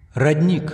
Родник.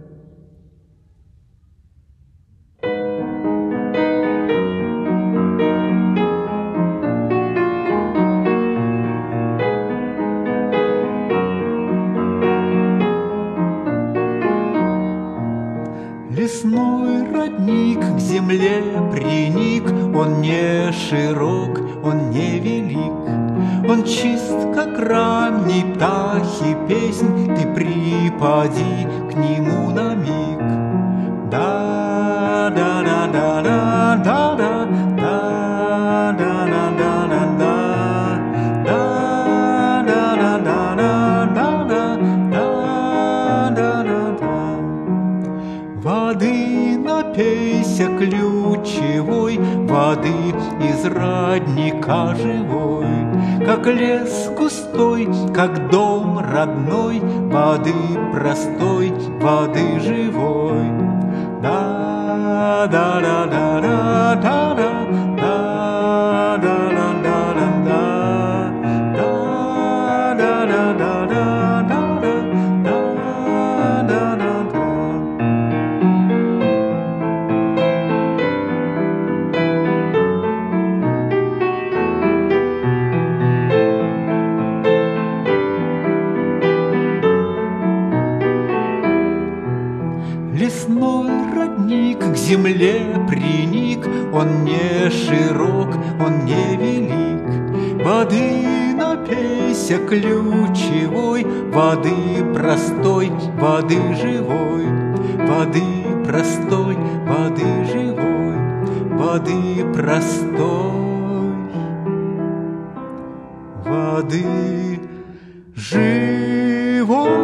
Лесной родник к земле приник, он не широк, он не велик, он чист, как ранний птахи песнь, ты припади к нему на миг. Да да да да да да да да да да да да. Воды напейся ключевой, воды из родника живой, как лес густой, как дом родной, воды простой, воды живой. Да да да да да да да да да да да да да да. Лесной родник к земле приник, он не широк, он не велик, воды напейся ключевой, воды простой, воды живой, воды простой, воды живой, воды простой, воды живой.